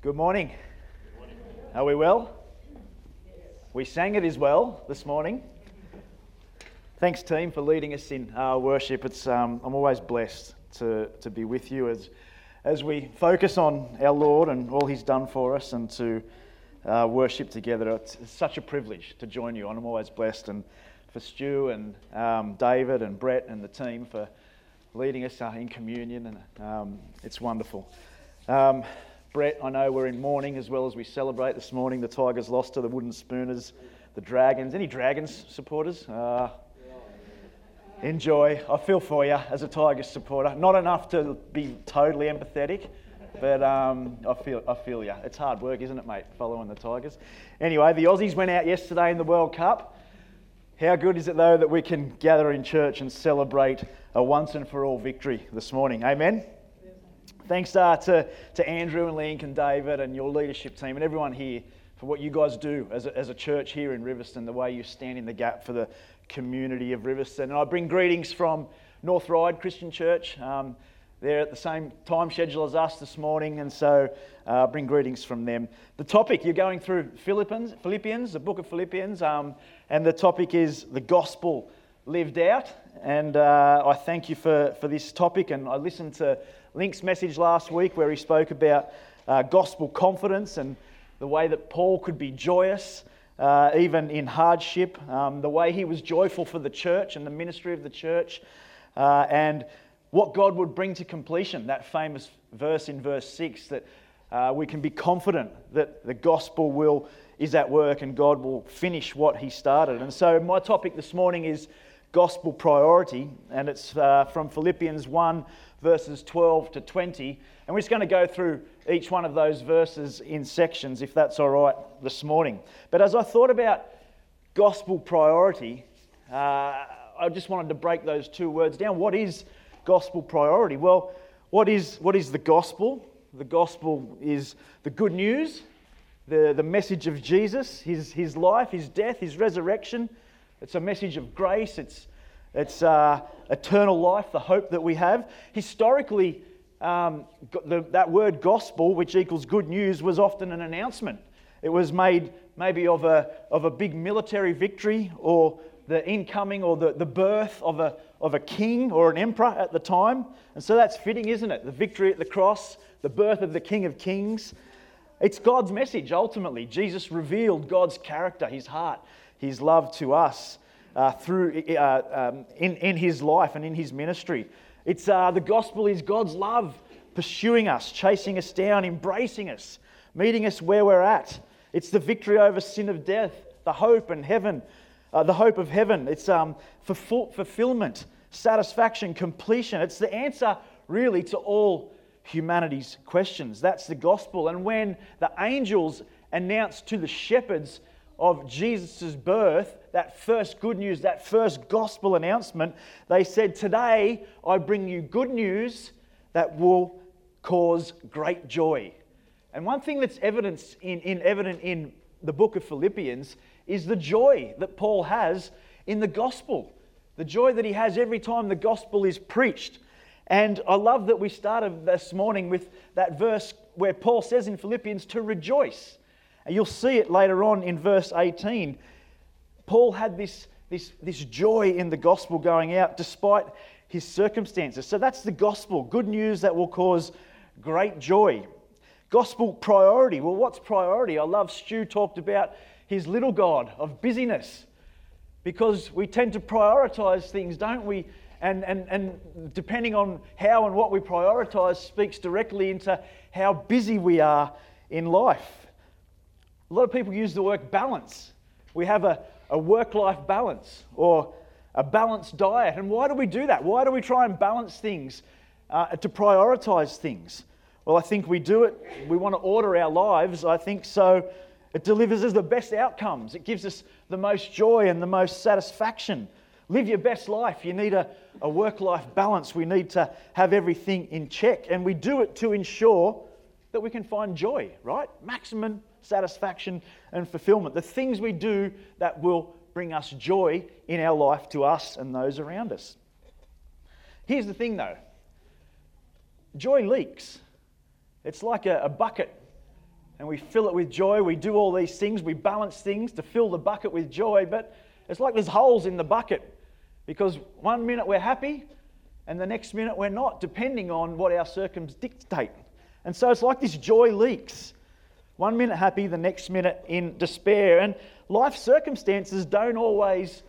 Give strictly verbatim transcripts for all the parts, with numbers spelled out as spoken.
Good morning. Good morning. Are we well? Yes. We sang it as well this morning. Thanks, team, for leading us in uh, worship. It's um, I'm always blessed to, to be with you as as we focus on our Lord and all He's done for us, and to uh, worship together. It's, it's such a privilege to join you, and I'm always blessed. And for Stu and um, David and Brett and the team for leading us uh, in communion, and um, it's wonderful. Um, Brett, I know we're in mourning as well as we celebrate this morning. The Tigers lost to the Wooden Spooners, the Dragons. Any Dragons supporters? Uh, enjoy. I feel for you as a Tigers supporter. Not enough to be totally empathetic, but um, I feel I feel you. It's hard work, isn't it, mate, following the Tigers? Anyway, the Aussies went out yesterday in the World Cup. How good is it, though, that we can gather in church and celebrate a once and for all victory this morning? Amen? Thanks uh, to, to Andrew and Link and David and your leadership team and everyone here for what you guys do as a, as a church here in Riverstone, the way you stand in the gap for the community of Riverstone. And I bring greetings from North Ryde Christian Church. Um, they're at the same time schedule as us this morning, and so uh, bring greetings from them. The topic, you're going through Philippians, Philippians, the book of Philippians, um, and the topic is the gospel lived out. And uh, I thank you for, for this topic, and I listened to Link's message last week where he spoke about uh, gospel confidence and the way that Paul could be joyous uh, even in hardship, um, the way he was joyful for the church and the ministry of the church, uh, and what God would bring to completion. That famous verse in verse six, that uh, we can be confident that the gospel will is at work and God will finish what he started. And so my topic this morning is gospel priority, and it's uh, from Philippians one, verses twelve to twenty. And we're just going to go through each one of those verses in sections, if that's all right, this morning. But as I thought about gospel priority, uh, I just wanted to break those two words down. What is gospel priority? Well, what is what is the gospel? The gospel is the good news, the, the message of Jesus, his, his life, his death, his resurrection. It's a message of grace. It's it's uh, eternal life, the hope that we have. Historically, um, the, that word gospel, which equals good news, was often an announcement. It was made maybe of a of a big military victory, or the incoming or the, the birth of a of a king or an emperor at the time. And so that's fitting, isn't it? The victory at the cross, the birth of the King of Kings. It's God's message, ultimately. Jesus revealed God's character, his heart, his love to us uh, through uh, um, in, in his life and in his ministry. It's uh, the gospel is God's love pursuing us, chasing us down, embracing us, meeting us where we're at. It's the victory over sin of death, the hope and heaven, uh, the hope of heaven. It's um, fulfill, fulfillment, satisfaction, completion. It's the answer really to all humanity's questions. That's the gospel. And when the angels announced to the shepherds of Jesus' birth, that first good news, that first gospel announcement, they said, "Today I bring you good news that will cause great joy." And one thing that's evidence in, in evident in the book of Philippians is the joy that Paul has in the gospel. The joy that he has every time the gospel is preached. And I love that we started this morning with that verse where Paul says in Philippians to rejoice. And you'll see it later on in verse eighteen. Paul had this, this, this joy in the gospel going out despite his circumstances. So that's the gospel, good news that will cause great joy. Gospel priority. Well, what's priority? I love Stu talked about his little god of busyness, because we tend to prioritize things, don't we? And, and, and depending on how and what we prioritize speaks directly into how busy we are in life. A lot of people use the word balance. We have a, a work-life balance or a balanced diet. And why do we do that? Why do we try and balance things, uh, to prioritize things? Well, I think we do it. We want to order our lives, I think, so it delivers us the best outcomes. It gives us the most joy and the most satisfaction. Live your best life. You need a, a work-life balance. We need to have everything in check. And we do it to ensure that we can find joy, right? Maximum satisfaction and fulfillment. The things we do that will bring us joy in our life to us and those around us. Here's the thing, though. Joy leaks. It's like a, a bucket and we fill it with joy. We do all these things. We balance things to fill the bucket with joy, but it's like there's holes in the bucket because one minute we're happy and the next minute we're not, depending on what our circumstances dictate. And so it's like this joy leaks. One minute happy, the next minute in despair. And life circumstances don't always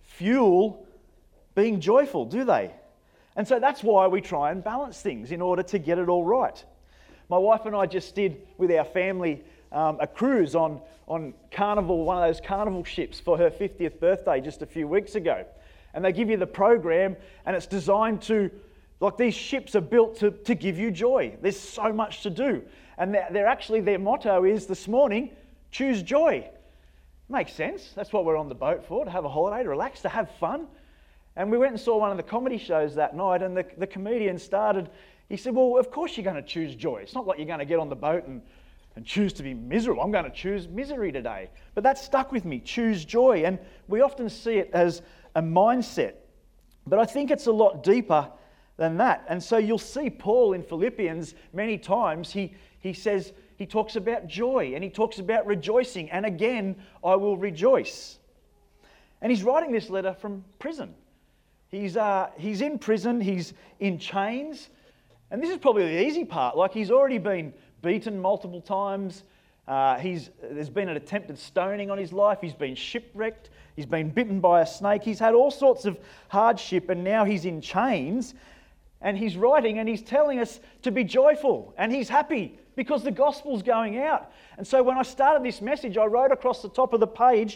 fuel being joyful, do they? And so that's why we try and balance things in order to get it all right. My wife and I just did with our family um, a cruise on, on Carnival, one of those Carnival ships for her fiftieth birthday just a few weeks ago. And they give you the program, and it's designed to, like these ships are built to, to give you joy. There's so much to do. And they're, they're actually, their motto is this morning, choose joy. Makes sense. That's what we're on the boat for, to have a holiday, to relax, to have fun. And we went and saw one of the comedy shows that night, and the, the comedian started, he said, well, of course you're going to choose joy. It's not like you're going to get on the boat and, and choose to be miserable. I'm going to choose misery today. But that stuck with me, choose joy. And we often see it as a mindset. But I think it's a lot deeper than that. And so you'll see Paul in Philippians many times, he, he says, he talks about joy and he talks about rejoicing. And again, I will rejoice. And he's writing this letter from prison. He's, uh, he's in prison, he's in chains. And this is probably the easy part. Like, he's already been beaten multiple times. Uh, he's, there's been an attempted stoning on his life. He's been shipwrecked. He's been bitten by a snake. He's had all sorts of hardship, and now he's in chains. And he's writing and he's telling us to be joyful. And he's happy because the gospel's going out. And so when I started this message, I wrote across the top of the page,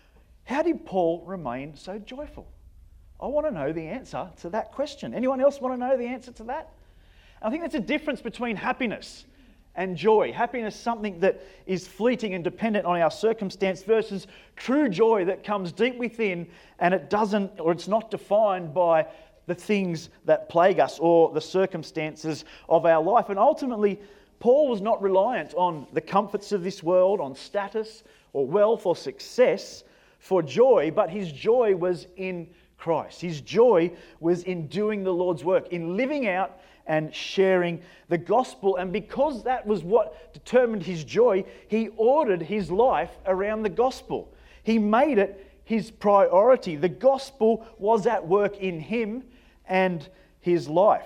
how did Paul remain so joyful? I want to know the answer to that question. Anyone else want to know the answer to that? I think there's a difference between happiness and joy. Happiness is something that is fleeting and dependent on our circumstance versus true joy that comes deep within, and it doesn't, or it's not defined by the things that plague us or the circumstances of our life. And ultimately, Paul was not reliant on the comforts of this world, on status or wealth or success for joy, but his joy was in Christ. His joy was in doing the Lord's work, in living out and sharing the gospel. And because that was what determined his joy, he ordered his life around the gospel. He made it his priority. The gospel was at work in him and his life.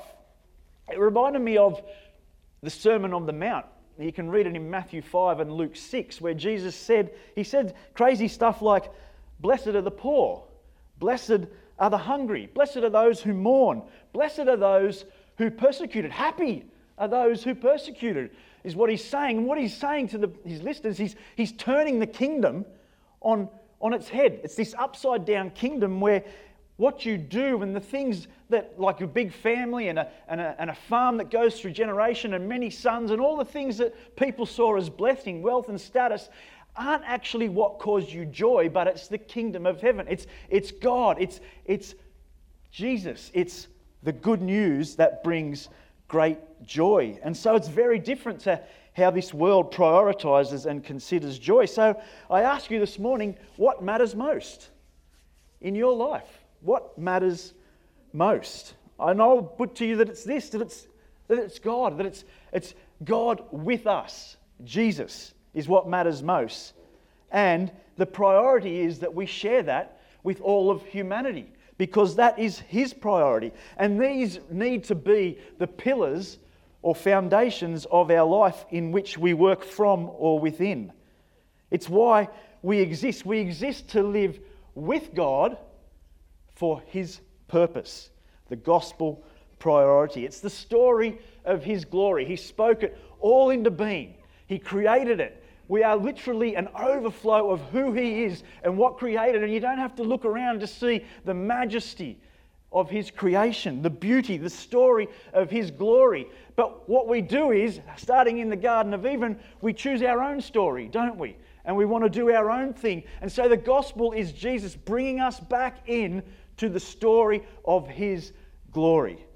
It reminded me of the Sermon on the Mount. You can read it in Matthew five and Luke six, where Jesus said, he said crazy stuff like, blessed are the poor, blessed are the hungry, blessed are those who mourn, blessed are those who persecuted, happy are those who persecuted, is what he's saying. And what he's saying to the, his listeners, he's, he's turning the kingdom on, on its head. It's this upside down kingdom where what you do and the things that, like a big family and a, and a, and a farm that goes through generation and many sons and all the things that people saw as blessing, wealth and status, aren't actually what caused you joy, but it's the kingdom of heaven. It's, it's God. It's, it's Jesus. It's the good news that brings great joy. And so it's very different to how this world prioritizes and considers joy. So I ask you this morning, what matters most in your life? What matters most? And I'll put to you that it's this, that it's, that it's God, that it's, it's God with us. Jesus is what matters most. And the priority is that we share that with all of humanity, because that is his priority. And these need to be the pillars or foundations of our life in which we work from or within. It's why we exist. We exist to live with God for his purpose, the gospel priority. It's the story of his glory. He spoke it all into being. He created it. We are literally an overflow of who he is and what created. And you don't have to look around to see the majesty of his creation, the beauty, the story of his glory. But what we do is, starting in the Garden of Eden, we choose our own story, don't we? And we want to do our own thing. And so the gospel is Jesus bringing us back in to the story of his glory,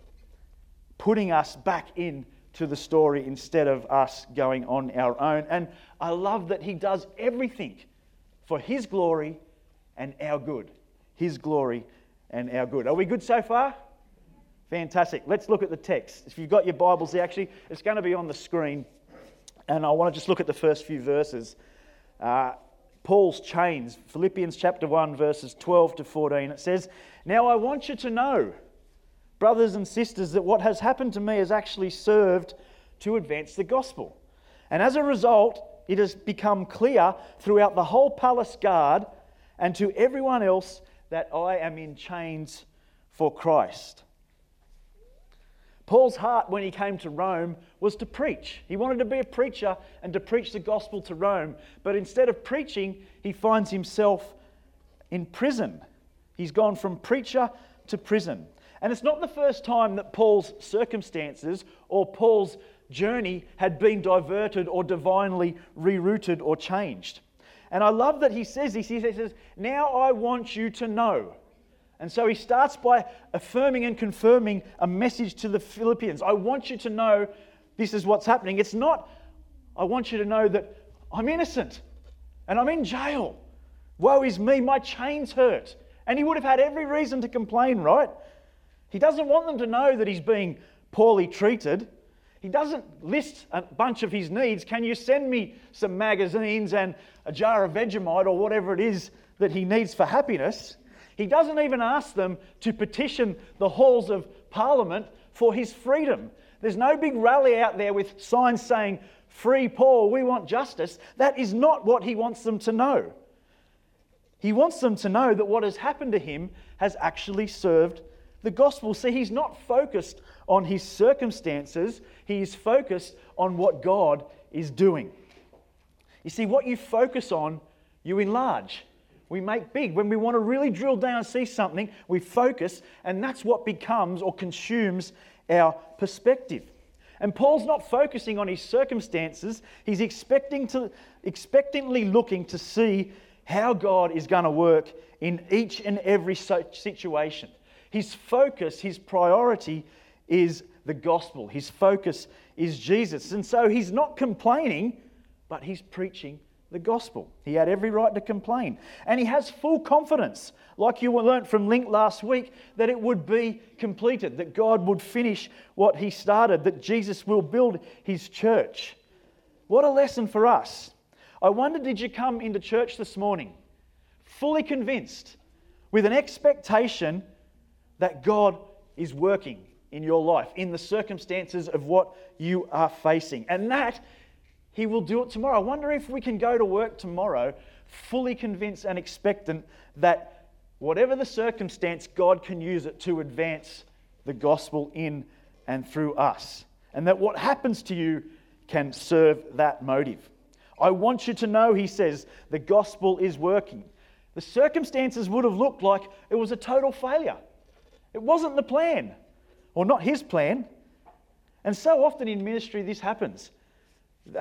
putting us back in to the story instead of us going on our own. And I love that he does everything for his glory and our good. His glory and our good. Are we good so far? Fantastic. Let's look at the text. If you've got your Bibles there, actually, it's going to be on the screen. And I want to just look at the first few verses. Uh, Paul's chains, Philippians chapter one, verses twelve to fourteen. It says, "Now I want you to know, brothers and sisters, that what has happened to me has actually served to advance the gospel. And as a result, it has become clear throughout the whole palace guard and to everyone else that I am in chains for Christ." Paul's heart when he came to Rome was to preach. He wanted to be a preacher and to preach the gospel to Rome. But instead of preaching, he finds himself in prison. He's gone from preacher to prison. And it's not the first time that Paul's circumstances or Paul's journey had been diverted or divinely rerouted or changed. And I love that he says this. He says, "Now I want you to know." And so he starts by affirming and confirming a message to the Philippians. I want you to know this is what's happening. It's not, I want you to know that I'm innocent and I'm in jail. Woe is me, my chains hurt. And he would have had every reason to complain, right? He doesn't want them to know that he's being poorly treated. He doesn't list a bunch of his needs. Can you send me some magazines and a jar of Vegemite or whatever it is that he needs for happiness? He doesn't even ask them to petition the halls of Parliament for his freedom. There's no big rally out there with signs saying, "Free Paul, we want justice." That is not what he wants them to know. He wants them to know that what has happened to him has actually served the gospel. See, he's not focused on his circumstances. He is focused on what God is doing. You see, what you focus on, you enlarge. We make big. When we want to really drill down and see something, we focus, and that's what becomes or consumes our perspective. And Paul's not focusing on his circumstances. He's expecting to, expectantly looking to see how God is going to work in each and every situation. His focus, his priority is the gospel. His focus is Jesus. And so he's not complaining, but he's preaching the gospel. He had every right to complain. And he has full confidence, like you learnt from Link last week, that it would be completed, that God would finish what he started, that Jesus will build his church. What a lesson for us. I wonder, did you come into church this morning fully convinced, with an expectation that God is working in your life, in the circumstances of what you are facing, and that he will do it tomorrow? I wonder if we can go to work tomorrow fully convinced and expectant that whatever the circumstance, God can use it to advance the gospel in and through us. And that what happens to you can serve that motive. I want you to know, he says, the gospel is working. The circumstances would have looked like it was a total failure. It wasn't the plan, or not his plan. And so often in ministry this happens. Uh,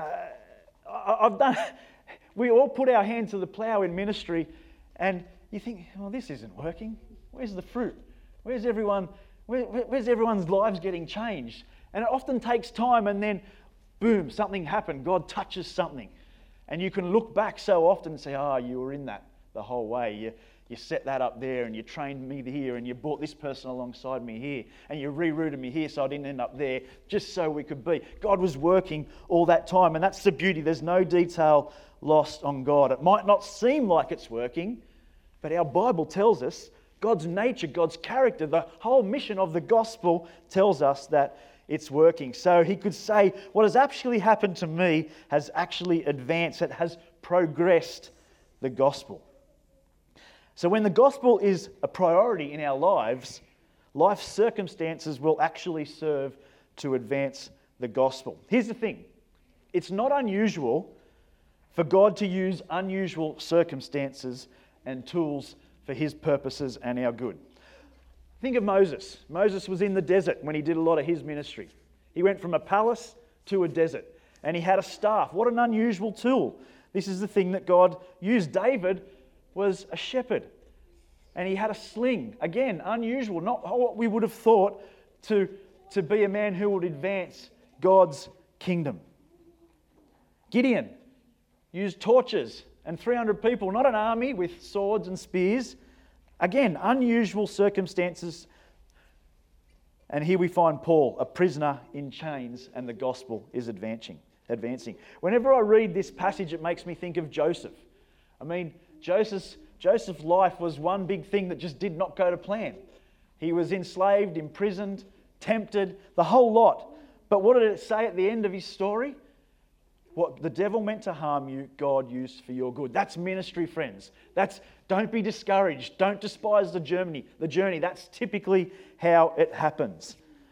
I've done. We all put our hand to the plough in ministry, and you think, "Well, this isn't working. Where's the fruit? Where's everyone? Where, where's everyone's lives getting changed?" And it often takes time, and then, boom, something happened. God touches something, and you can look back so often and say, "Oh, you were in that the whole way. You you set that up there, and you trained me here, and you brought this person alongside me here, and you rerouted me here so I didn't end up there, just so we could be." God was working all that time, and that's the beauty. There's no detail lost on God. It might not seem like it's working, but our Bible tells us God's nature, God's character, the whole mission of the gospel tells us that it's working. So he could say, what has actually happened to me has actually advanced, it has progressed the gospel. So when the gospel is a priority in our lives, life circumstances will actually serve to advance the gospel. Here's the thing. It's not unusual for God to use unusual circumstances and tools for his purposes and our good. Think of Moses. Moses was in the desert when he did a lot of his ministry. He went from a palace to a desert, and he had a staff. What an unusual tool. This is the thing that God used. David was a shepherd, and he had a sling. Again, unusual, not what we would have thought to, to be a man who would advance God's kingdom. Gideon used torches and three hundred people, not an army with swords and spears. Again, unusual circumstances. And here we find Paul, a prisoner in chains, and the gospel is advancing. advancing. Whenever I read this passage, it makes me think of Joseph. I mean, Joseph's, Joseph's life was one big thing that just did not go to plan. He was enslaved, imprisoned, tempted, the whole lot. But what did it say at the end of his story? What the devil meant to harm you, God used for your good. That's ministry, friends. That's don't be discouraged. Don't despise the journey. The journey. That's typically how it happens.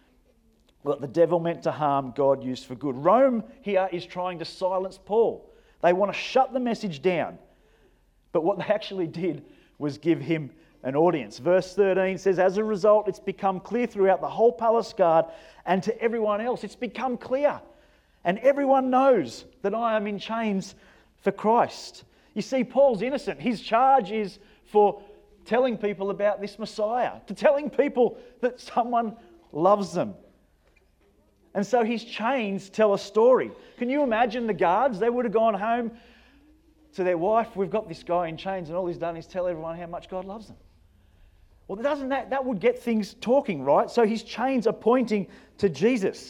What the devil meant to harm, God used for good. Rome here is trying to silence Paul. They want to shut the message down. But what they actually did was give him an audience. Verse thirteen says, as a result, it's become clear throughout the whole palace guard and to everyone else. It's become clear. And everyone knows that I am in chains for Christ. You see, Paul's innocent. His charge is for telling people about this Messiah, to telling people that someone loves them. And so his chains tell a story. Can you imagine the guards? They would have gone home to their wife, we've got this guy in chains, and all he's done is tell everyone how much God loves them. Well, doesn't that, that would get things talking, right? So his chains are pointing to Jesus.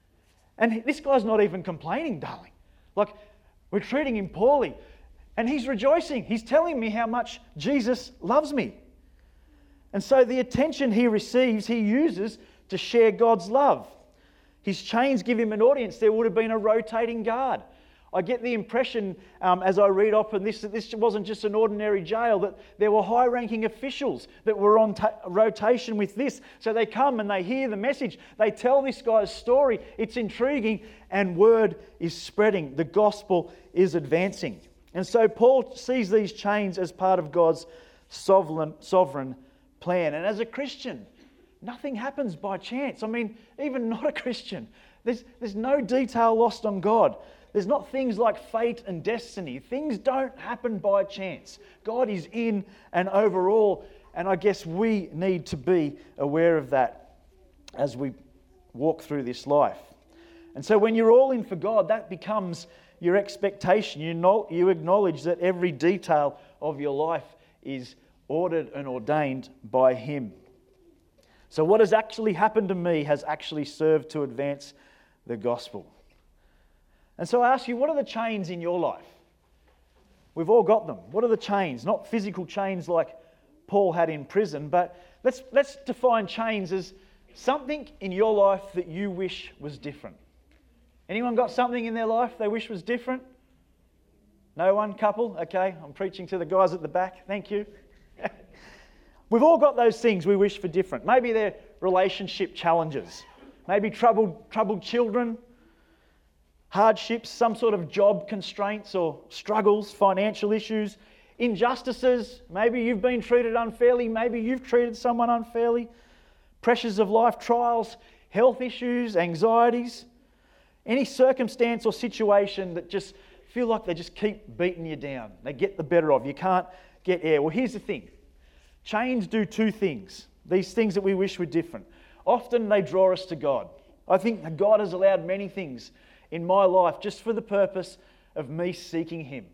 And this guy's not even complaining, darling. Like, we're treating him poorly. And he's rejoicing. He's telling me how much Jesus loves me. And so the attention he receives, he uses to share God's love. His chains give him an audience. There would have been a rotating guard. I get the impression um, as I read up on this that this wasn't just an ordinary jail, that there were high-ranking officials that were on ta- rotation with this. So they come and they hear the message. They tell this guy's story. It's intriguing and word is spreading. The gospel is advancing. And so Paul sees these chains as part of God's sovereign, sovereign plan. And as a Christian, nothing happens by chance. I mean, even not a Christian. There's, there's no detail lost on God. There's not things like fate and destiny. Things don't happen by chance. God is in and over all, and I guess we need to be aware of that as we walk through this life. And so when you're all in for God, that becomes your expectation. You know, you acknowledge that every detail of your life is ordered and ordained by Him. So what has actually happened to me has actually served to advance the gospel. And so I ask you, what are the chains in your life? We've all got them. What are the chains? Not physical chains like Paul had in prison, but let's, let's define chains as something in your life that you wish was different. Anyone got something in their life they wish was different? No one? Couple? Okay, I'm preaching to the guys at the back. Thank you. We've all got those things we wish for different. Maybe they're relationship challenges. Maybe troubled, troubled children, hardships, some sort of job constraints or struggles, financial issues, injustices. Maybe you've been treated unfairly. Maybe you've treated someone unfairly. Pressures of life, trials, health issues, anxieties. Any circumstance or situation that just feel like they just keep beating you down. They get the better of you. You can't get air. Well, here's the thing. Chains do two things. These things that we wish were different. Often they draw us to God. I think that God has allowed many things in my life just for the purpose of me seeking Him.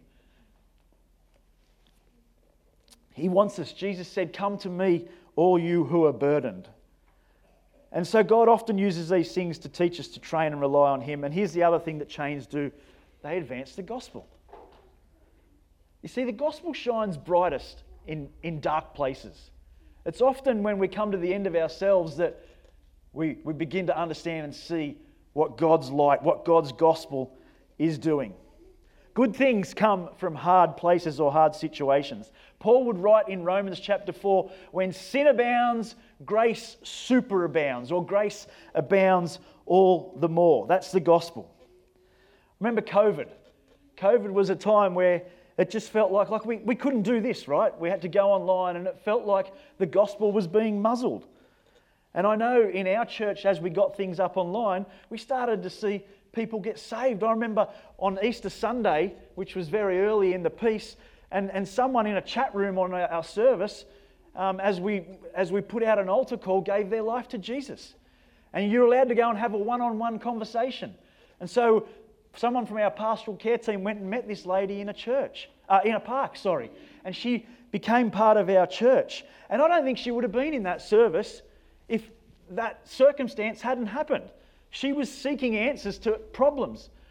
He wants us. Jesus said, "Come to me, all you who are burdened." And so God often uses these things to teach us to train and rely on Him. And here's the other thing that chains do. They advance the gospel. You see, the gospel shines brightest in, in dark places. It's often when we come to the end of ourselves that we, we begin to understand and see what God's light, what God's gospel is doing. Good things come from hard places or hard situations. Paul would write in Romans chapter four, when sin abounds, grace superabounds, or grace abounds all the more. That's the gospel. Remember COVID. COVID was a time where it just felt like, like we, we couldn't do this, right? We had to go online and it felt like the gospel was being muzzled. And I know in our church, as we got things up online, we started to see people get saved. I remember on Easter Sunday, which was very early in the piece, and, and someone in a chat room on our, our service, um, as we as we put out an altar call, gave their life to Jesus. And you're allowed to go and have a one-on-one conversation. And so someone from our pastoral care team went and met this lady in a church, uh, in a park, sorry. And she became part of our church. And I don't think she would have been in that service if that circumstance hadn't happened. She was seeking answers to problems.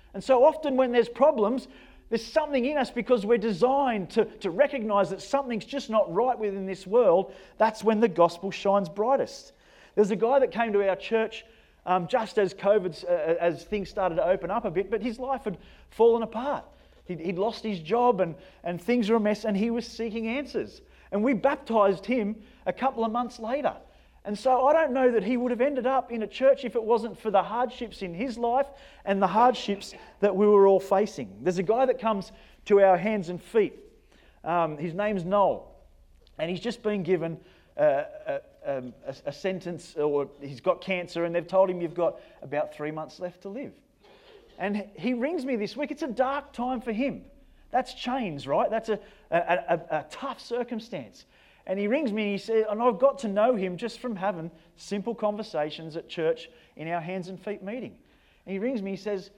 And so often when there's problems, there's something in us because we're designed to, to recognise that something's just not right within this world. That's when the gospel shines brightest. There's a guy that came to our church um, just as COVID, uh, as things started to open up a bit, but his life had fallen apart. He'd, he'd lost his job and, and things were a mess, and he was seeking answers. And we baptised him a couple of months later. And so I don't know that he would have ended up in a church if it wasn't for the hardships in his life and the hardships that we were all facing. There's a guy that comes to our hands and feet. Um, his name's Noel. And he's just been given a, a, a, a sentence, or he's got cancer, and they've told him you've got about three months left to live. And he rings me this week. It's a dark time for him. That's chains, right? That's a, a, a, a tough circumstance. And he rings me and he said, and I've got to know him just from having simple conversations at church in our hands and feet meeting. And he rings me, he says,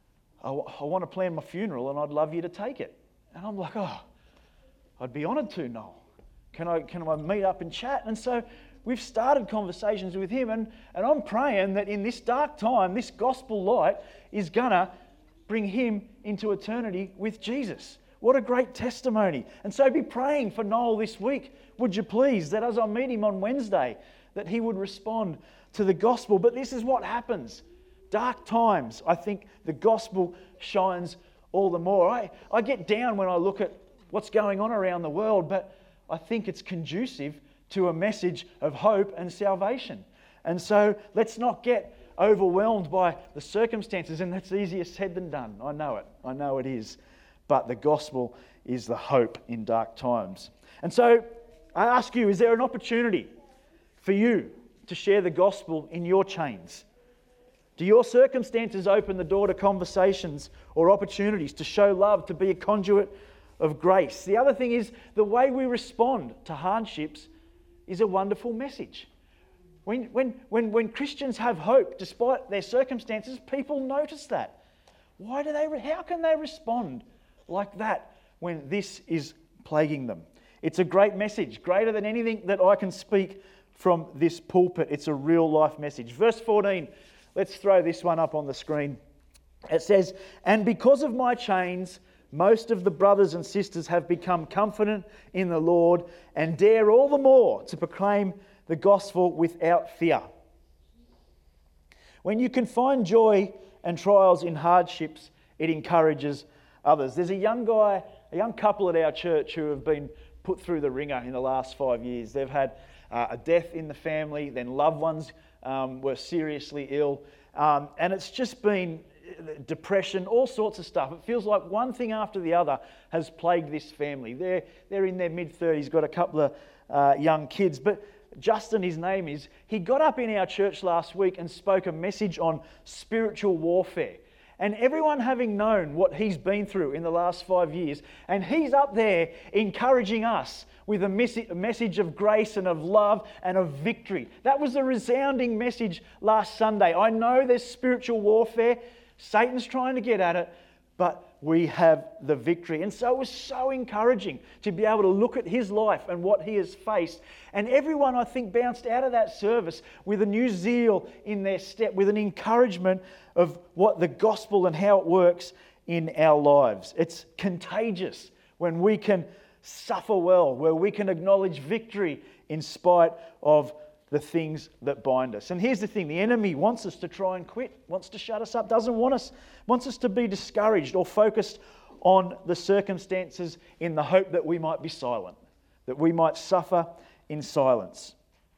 I, w- I want to plan my funeral and I'd love you to take it. And I'm like, oh, I'd be honoured to, Noel. Can I, can I meet up and chat? And so we've started conversations with him, and, and I'm praying that in this dark time, this gospel light is going to bring him into eternity with Jesus. What a great testimony. And so be praying for Noel this week, would you please, that as I meet him on Wednesday, that he would respond to the gospel. But this is what happens. Dark times, I think the gospel shines all the more. I, I get down when I look at what's going on around the world, but I think it's conducive to a message of hope and salvation. And so let's not get overwhelmed by the circumstances, and that's easier said than done. I know it. I know it is. But the gospel is the hope in dark times. And so I ask you, is there an opportunity for you to share the gospel in your chains? Do your circumstances open the door to conversations or opportunities to show love, to be a conduit of grace? The other thing is, the way we respond to hardships is a wonderful message. When, when, when, when Christians have hope despite their circumstances, people notice that. Why do they? How can they respond like that when this is plaguing them? It's a great message, greater than anything that I can speak from this pulpit. It's a real life message. Verse fourteen, let's throw this one up on the screen. It says, "And because of my chains, most of the brothers and sisters have become confident in the Lord and dare all the more to proclaim the gospel without fear." When you can find joy and trials in hardships, it encourages others. There's a young guy, a young couple at our church who have been put through the ringer in the last five years. They've had uh, a death in the family, then loved ones um, were seriously ill, um, and it's just been depression, all sorts of stuff. It feels like one thing after the other has plagued this family. They're, they're in their mid-thirties, got a couple of uh, young kids, but Justin, his name is, he got up in our church last week and spoke a message on spiritual warfare. And everyone having known what he's been through in the last five years, and he's up there encouraging us with a, mes- a message of grace and of love and of victory. That was a resounding message last Sunday. I know there's spiritual warfare. Satan's trying to get at it, but we have the victory. And so it was so encouraging to be able to look at his life and what he has faced. And everyone, I think, bounced out of that service with a new zeal in their step, with an encouragement of what the gospel and how it works in our lives. It's contagious when we can suffer well, where we can acknowledge victory in spite of the things that bind us. And here's the thing, the enemy wants us to try and quit, wants to shut us up, doesn't want us, wants us to be discouraged or focused on the circumstances in the hope that we might be silent, that we might suffer in silence.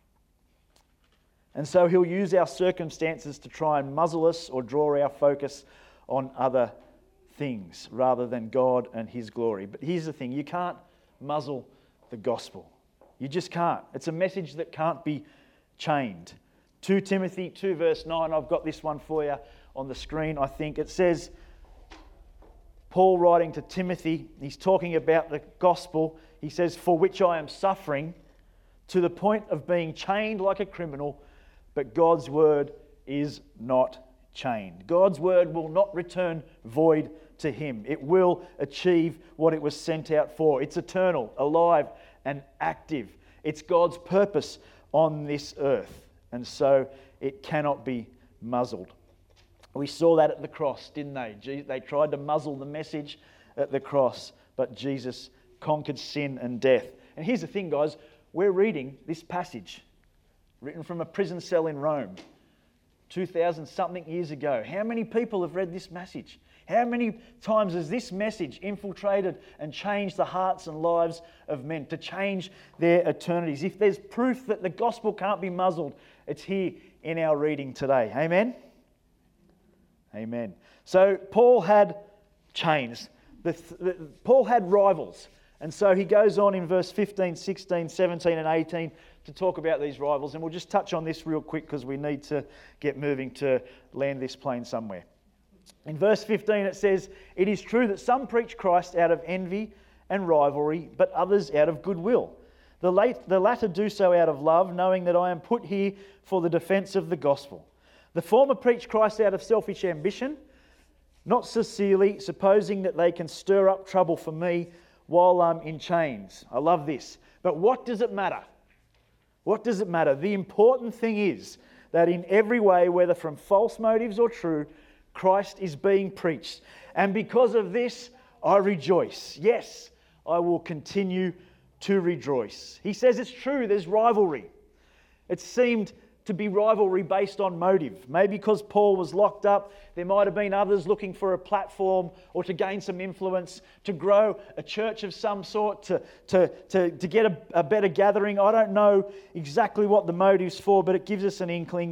And so he'll use our circumstances to try and muzzle us or draw our focus on other things rather than God and his glory. But here's the thing, you can't muzzle the gospel. You just can't. It's a message that can't be chained. Second Timothy two verse nine, I've got this one for you on the screen, I think. It says, Paul writing to Timothy, he's talking about the gospel. He says, "For which I am suffering to the point of being chained like a criminal, but God's word is not chained." God's word will not return void to him. It will achieve what it was sent out for. It's eternal, alive, and active. It's God's purpose on this earth, and so it cannot be muzzled. We saw that at the cross, didn't they? Je- They tried to muzzle the message at the cross, but Jesus conquered sin and death. And here's the thing, guys. We're reading this passage, written from a prison cell in Rome, two thousand something years ago. How many people have read this message? How many times has this message infiltrated and changed the hearts and lives of men, to change their eternities? If there's proof that the gospel can't be muzzled, it's here in our reading today. Amen? Amen. So Paul had chains. The, the, Paul had rivals. And so he goes on in verse fifteen, sixteen, seventeen and eighteen to talk about these rivals. And we'll just touch on this real quick because we need to get moving to land this plane somewhere. In verse fifteen it says, "It is true that some preach Christ out of envy and rivalry, but others out of goodwill. The, late, the latter do so out of love, knowing that I am put here for the defence of the gospel. The former preach Christ out of selfish ambition, not sincerely, supposing that they can stir up trouble for me while I'm in chains." I love this. But what does it matter? What does it matter? The important thing is that in every way, whether from false motives or true, Christ is being preached. And because of this, I rejoice. Yes, I will continue to rejoice. He says it's true, there's rivalry. It seemed to be rivalry based on motive. Maybe because Paul was locked up, there might have been others looking for a platform or to gain some influence, to grow a church of some sort, to, to, to, to get a, a better gathering. I don't know exactly what the motive's for, but it gives us an inkling.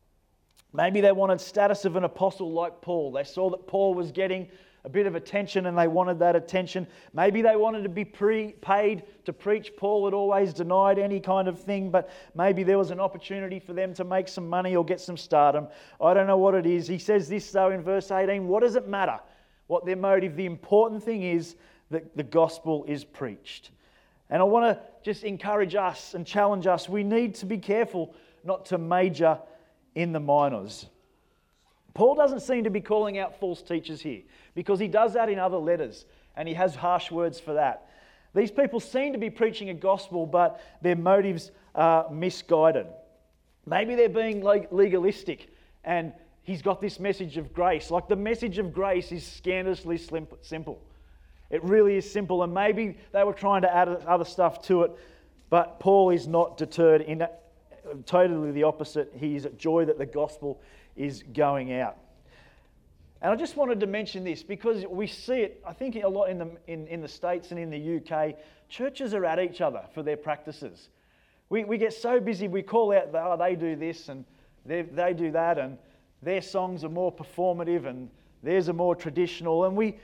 Maybe they wanted status of an apostle like Paul. They saw that Paul was getting a bit of attention and they wanted that attention. Maybe they wanted to be pre- paid to preach. Paul had always denied any kind of thing, but maybe there was an opportunity for them to make some money or get some stardom. I don't know what it is. He says this though in verse eighteen, what does it matter what their motive? The important thing is that the gospel is preached. And I want to just encourage us and challenge us. We need to be careful not to major in the minors. Paul doesn't seem to be calling out false teachers here, because he does that in other letters and he has harsh words for that. These people seem to be preaching a gospel, but their motives are misguided. Maybe they're being legalistic and he's got this message of grace. Like, the message of grace is scandalously simple. It really is simple, and maybe they were trying to add other stuff to it, but Paul is not deterred. In that, totally the opposite. He is at joy that the gospel is going out. And I just wanted to mention this because we see it, I think, a lot in the in, in the States and in the U K. Churches are at each other for their practices. We we get so busy, we call out, oh, they do this and they they do that, and their songs are more performative and theirs are more traditional, and we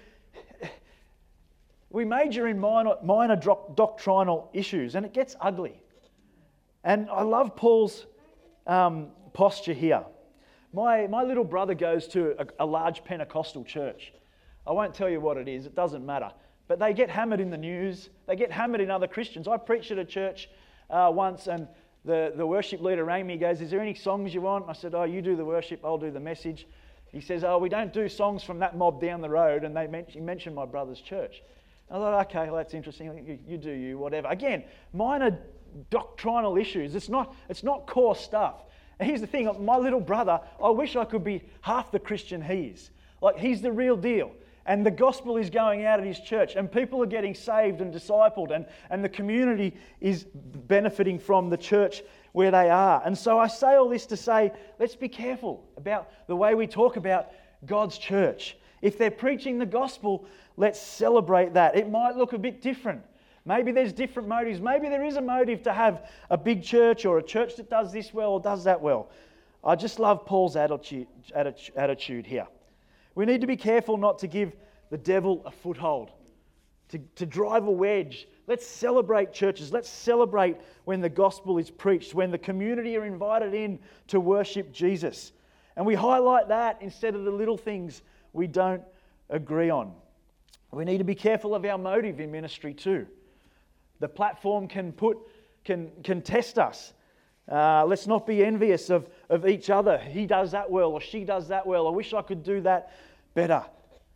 we major in minor, minor doctrinal issues, and it gets ugly. And I love Paul's um, posture here. My my little brother goes to a, a large Pentecostal church. I won't tell you what it is, it doesn't matter. But they get hammered in the news. They get hammered in other Christians. I preached at a church uh, once, and the, the worship leader rang me. He goes, "Is there any songs you want?" I said, "Oh, you do the worship, I'll do the message." He says, "Oh, we don't do songs from that mob down the road." And they mentioned, he mentioned my brother's church. I thought, okay, well, that's interesting. You, you do you, whatever. Again, minor doctrinal issues. It's not, it's not core stuff. And here's the thing, my little brother, I wish I could be half the Christian he is. Like, he's the real deal. And the gospel is going out at his church, and people are getting saved and discipled, and, and the community is benefiting from the church where they are. And so I say all this to say, let's be careful about the way we talk about God's church. If they're preaching the gospel, let's celebrate that. It might look a bit different. Maybe there's different motives. Maybe there is a motive to have a big church or a church that does this well or does that well. I just love Paul's attitude, attitude here. We need to be careful not to give the devil a foothold, to, to drive a wedge. Let's celebrate churches. Let's celebrate when the gospel is preached, when the community are invited in to worship Jesus. And we highlight that instead of the little things we don't agree on. We need to be careful of our motive in ministry too. The platform can put, can, can test us. Uh, let's not be envious of, of each other. He does that well, or she does that well. I wish I could do that better.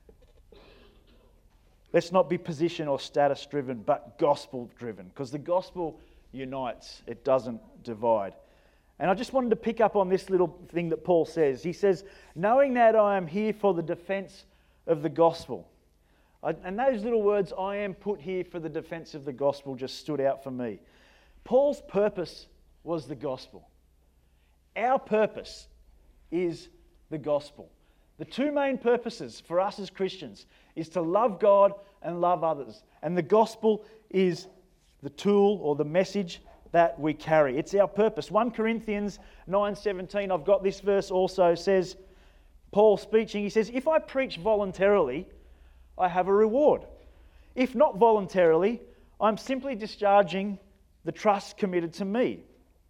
Let's not be position or status driven, but gospel driven, because the gospel unites, it doesn't divide. And I just wanted to pick up on this little thing that Paul says. He says, knowing that I am here for the defense of the gospel. I, and those little words, I am put here for the defense of the gospel, just stood out for me. Paul's purpose was the gospel. Our purpose is the gospel. The two main purposes for us as Christians is to love God and love others. And the gospel is the tool or the message that we carry. It's our purpose. First Corinthians nine seventeen, I've got this verse also, says, Paul speaking, he says, if I preach voluntarily, I have a reward. If not voluntarily, I'm simply discharging the trust committed to me.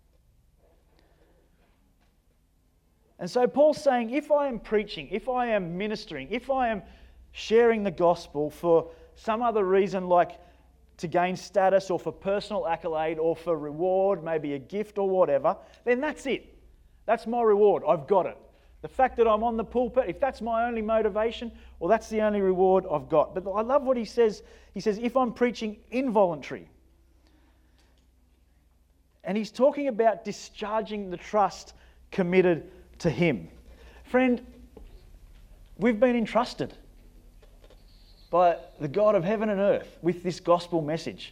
And so Paul's saying, if I am preaching, if I am ministering, if I am sharing the gospel for some other reason like to gain status or for personal accolade or for reward, maybe a gift or whatever, then that's it. That's my reward. I've got it. The fact that I'm on the pulpit, if that's my only motivation, well, that's the only reward I've got. But I love what he says. He says, if I'm preaching involuntary. And he's talking about discharging the trust committed to him. Friend, we've been entrusted by the God of heaven and earth with this gospel message.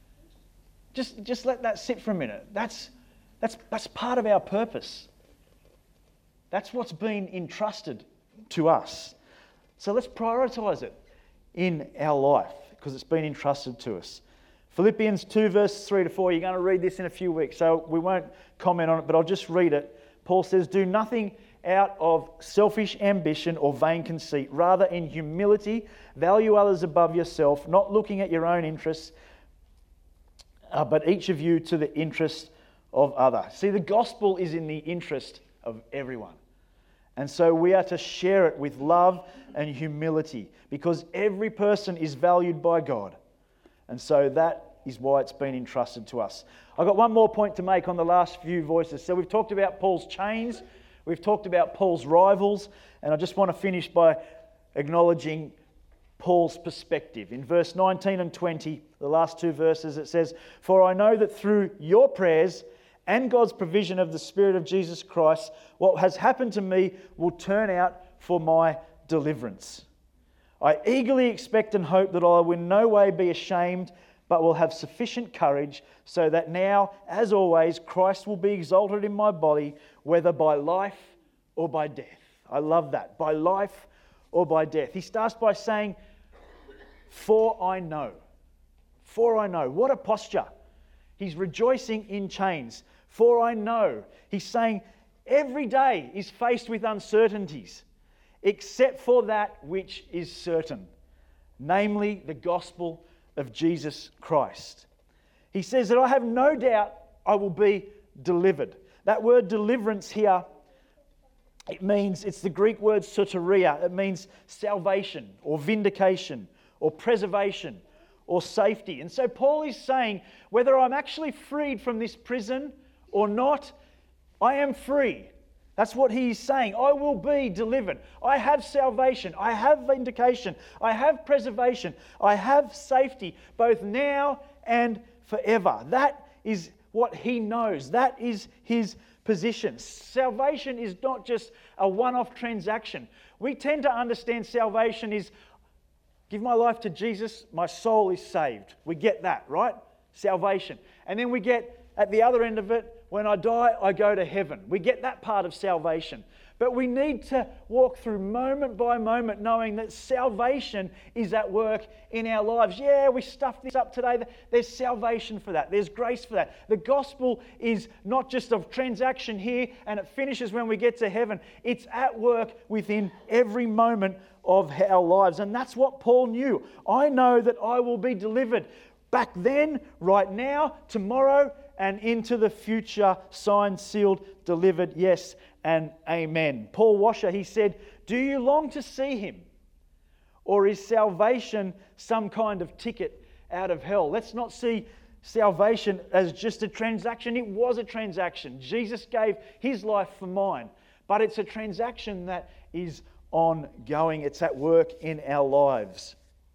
Just, just let that sit for a minute. That's, that's, that's part of our purpose. That's what's been entrusted to us. So let's prioritise it in our life because it's been entrusted to us. Philippians two verses three to four, you're going to read this in a few weeks, so we won't comment on it, but I'll just read it. Paul says, do nothing out of selfish ambition or vain conceit. Rather, in humility, value others above yourself, not looking at your own interests, uh, but each of you to the interest of other. See, the gospel is in the interest of everyone. And so we are to share it with love and humility because every person is valued by God. And so that is why it's been entrusted to us. I've got one more point to make on the last few voices. So we've talked about Paul's chains, we've talked about Paul's rivals, and I just want to finish by acknowledging Paul's perspective. In verse nineteen and twenty, the last two verses, it says, for I know that through your prayers and God's provision of the Spirit of Jesus Christ, what has happened to me will turn out for my deliverance. I eagerly expect and hope that I will in no way be ashamed, but will have sufficient courage, so that now, as always, Christ will be exalted in my body, whether by life or by death. I love that. By life or by death. He starts by saying, for I know. For I know. What a posture. He's rejoicing in chains. For I know. He's saying every day is faced with uncertainties, except for that which is certain, namely the gospel of Jesus Christ. He says that I have no doubt I will be delivered. That word deliverance here, it means, it's the Greek word soteria. It means salvation or vindication or preservation or safety. And so Paul is saying, whether I'm actually freed from this prison or not, I am free. That's what he's saying. I will be delivered. I have salvation. I have vindication. I have preservation. I have safety, both now and forever. That is what he knows. That is his position. Salvation is not just a one-off transaction. We tend to understand salvation is, give my life to Jesus, my soul is saved. We get that, right? Salvation. And then we get, at the other end of it, when I die, I go to heaven. We get that part of salvation. But we need to walk through moment by moment knowing that salvation is at work in our lives. Yeah, we stuffed this up today. There's salvation for that. There's grace for that. The gospel is not just a transaction here and it finishes when we get to heaven. It's at work within every moment of our lives. And that's what Paul knew. I know that I will be delivered back then, right now, tomorrow, and into the future, signed, sealed, delivered, yes and amen. Paul Washer, he said, do you long to see him? Or is salvation some kind of ticket out of hell? Let's not see salvation as just a transaction. It was a transaction. Jesus gave his life for mine. But it's a transaction that is ongoing. It's at work in our lives.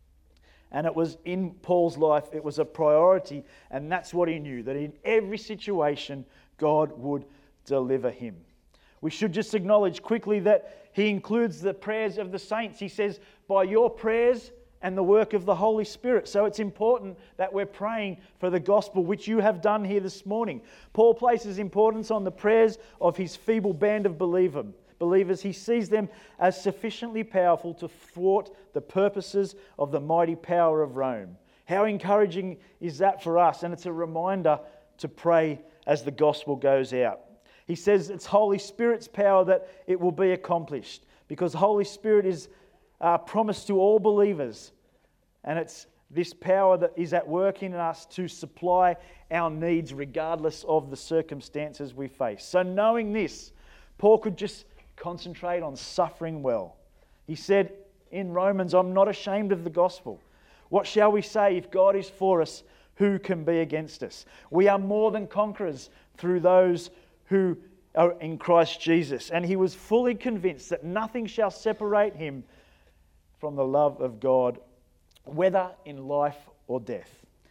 And it was in Paul's life, it was a priority, and that's what he knew, that in every situation, God would deliver him. We should just acknowledge quickly that he includes the prayers of the saints. He says, by your prayers and the work of the Holy Spirit. So it's important that we're praying for the gospel, which you have done here this morning. Paul places importance on the prayers of his feeble band of believer, believers. He sees them as sufficiently powerful to thwart the purposes of the mighty power of Rome. How encouraging is that for us? And it's a reminder to pray as the gospel goes out. He says it's Holy Spirit's power that it will be accomplished, because Holy Spirit is uh, promised to all believers, and it's this power that is at work in us to supply our needs regardless of the circumstances we face. So knowing this, Paul could just concentrate on suffering well. He said in Romans, I'm not ashamed of the gospel. What shall we say? If God is for us, who can be against us? We are more than conquerors through those who are in Christ Jesus. And he was fully convinced that nothing shall separate him from the love of God, whether in life or death.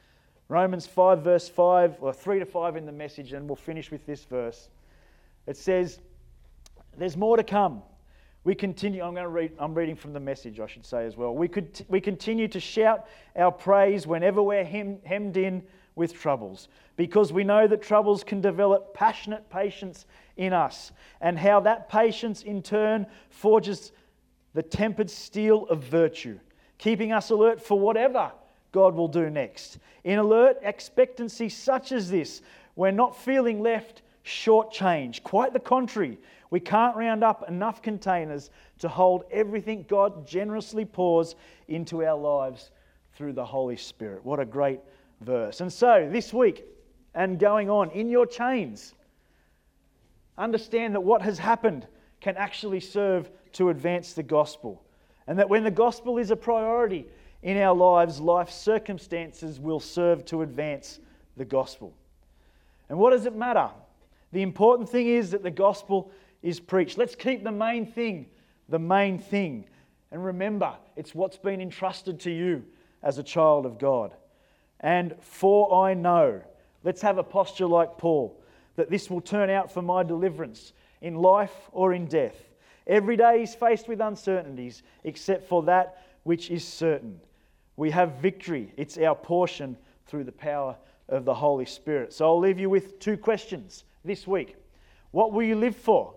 Romans five verse five, or three to five in the Message, and we'll finish with this verse. It says, there's more to come. We continue, I'm going to read, I'm reading from the Message, I should say as well. We could, we continue to shout our praise whenever we're hem, hemmed in with troubles, because we know that troubles can develop passionate patience in us, and how that patience in turn forges the tempered steel of virtue, keeping us alert for whatever God will do next. In alert expectancy such as this, we're not feeling left shortchanged. Quite the contrary. We can't round up enough containers to hold everything God generously pours into our lives through the Holy Spirit. What a great verse. And so this week and going on, in your chains, understand that what has happened can actually serve to advance the gospel. And that when the gospel is a priority in our lives, life circumstances will serve to advance the gospel. And what does it matter? The important thing is that the gospel is preached. Let's keep the main thing the main thing. And remember, it's what's been entrusted to you as a child of God. And for I know, let's have a posture like Paul, that this will turn out for my deliverance in life or in death. Every day he's faced with uncertainties, except for that which is certain. We have victory. It's our portion through the power of the Holy Spirit. So I'll leave you with two questions this week. What will you live for?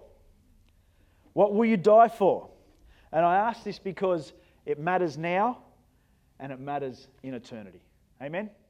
What will you die for? And I ask this because it matters now and it matters in eternity. Amen?